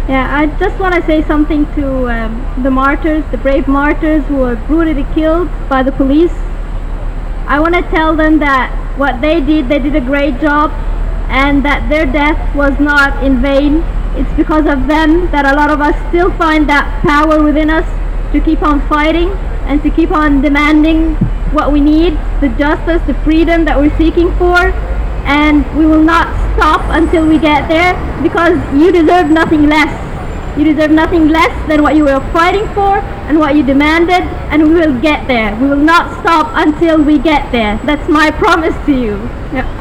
Yeah, I just want to say something to the martyrs, the brave martyrs who were brutally killed by the police. I want to tell them that what they did a great job, and that their death was not in vain. It's because of them that a lot of us still find that power within us to keep on fighting and to keep on demanding what we need, the justice, the freedom that we're seeking for. And we will not stop until we get there, because you deserve nothing less. You deserve nothing less than what you were fighting for and what you demanded, and we will get there. We will not stop until we get there. That's my promise to you. Yeah.